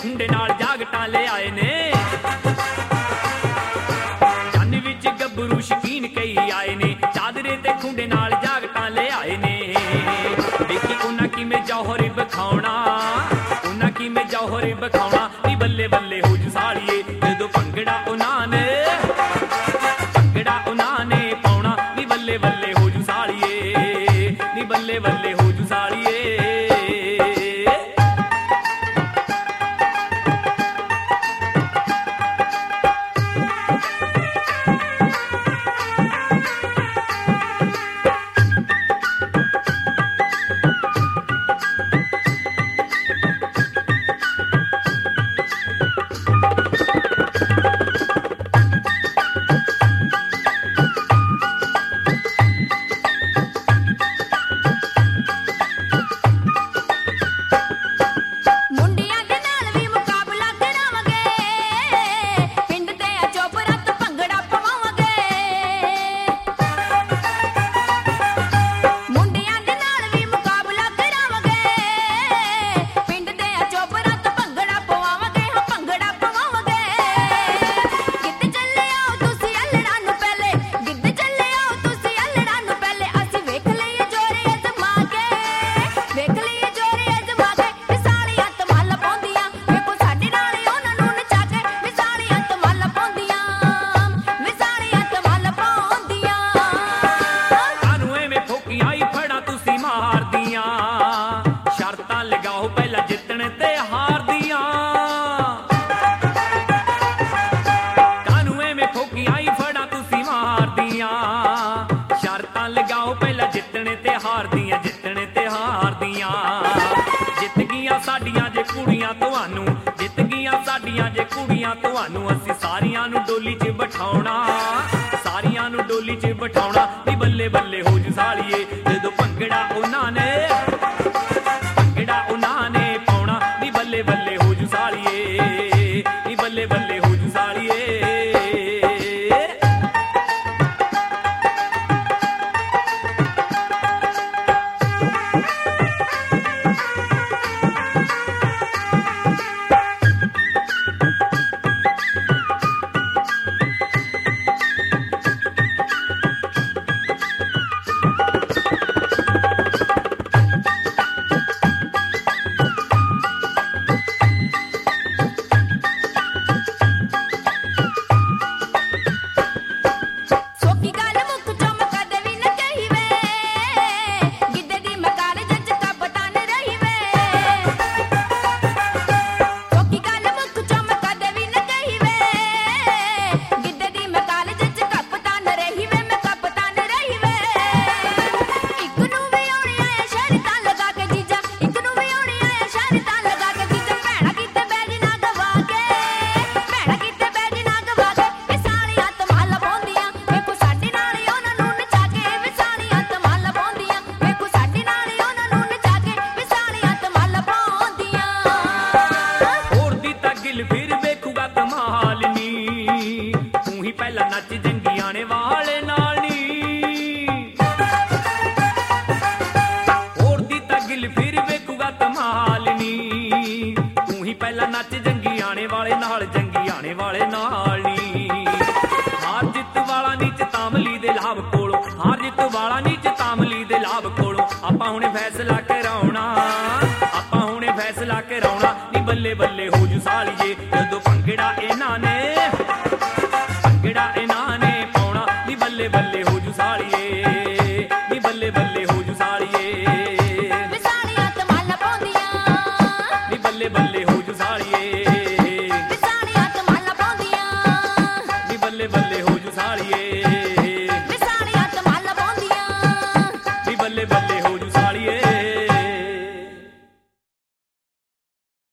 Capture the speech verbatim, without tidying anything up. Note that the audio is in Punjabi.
ਖੁੰਡੇ ਨਾਲ ਜਾਗਟਾਂ ਲੈ ਆਏ ਨੇ ਚੰਨ ਵਿੱਚ ਗੱਭਰੂ ਸ਼ਕੀਨ ਕਈ ਆਏ ਨੇ ਚਾਦਰੇ ਤੇ ਖੁੰਡੇ ਨਾਲ ਜਾਗਟਾਂ ਲੈ ਆਏ ਨੇ ਦੇਖੀ ਉਹਨਾਂ ਕਿਵੇਂ ਜੌਹਰ ਵਿਖਾਉਣਾ ਉਹਨਾਂ ਕਿਵੇਂ ਜੌਹਰ ਵਿਖਾਉਣਾ ਨੀ ਬੱਲੇ ਬੱਲੇ ਹੋ ਜੂ ਸਾਲੀਏ ਜਦੋਂ ਭੰਗੜਾ ਉਹਨਾਂ ਨੇ ਭੰਗੜਾ ਉਹਨਾਂ ਨੇ ਪਾਉਣਾ ਨੀ ਬੱਲੇ ਬੱਲੇ ਹੋ ਜੂ ਸਾਲੀਏ ਨੀ ਬੱਲੇ ਬੱਲੇ ਹੋ ਜੂ ਸਾਲੀਏ ਸਾਡੀਆਂ ਜੇ ਕੁੜੀਆਂ ਤੁਹਾਨੂੰ ਜਿੱਤ ਗਈਆਂ ਸਾਡੀਆਂ ਜੇ ਕੁੜੀਆਂ ਤੁਹਾਨੂੰ ਅਸੀਂ ਸਾਰੀਆਂ ਨੂੰ ਡੋਲੀ 'ਚ ਬਿਠਾਉਣਾ ਸਾਰੀਆਂ ਨੂੰ ਡੋਲੀ 'ਚ ਬਿਠਾਉਣਾ ਨੀ ਬੱਲੇ ਬੱਲੇ ਹੋ ਜੂ ਸਾਲੀਏ ਜਦੋਂ ਭੰਗੜਾ ਉਹਨਾਂ ਨੇ ਭੰਗੜਾ ਉਹਨਾਂ ਨੇ ਪਾਉਣਾ ਨੀ ਬੱਲੇ ਬੱਲੇ ਹੋ ਜੂ ਸਾਲੀਏ ਨੀ ਬੱਲੇ ਬੱਲੇ ਹੋ ਜੂ ਸਾਲੀਏ फैसला कराउणा आपां हुणे फैसला कराउणा नी बल्ले बल्ले हो जू सालीए जदों भंगड़ा इन्हां ने भंगड़ा इन्हां ने पाउणा नी बल्ले बल्ले हो जू सालीए नी बल्ले बल्ले हो जू सालीए वे सालियां तमाला पाउंदियां नी बल्ले बल्ले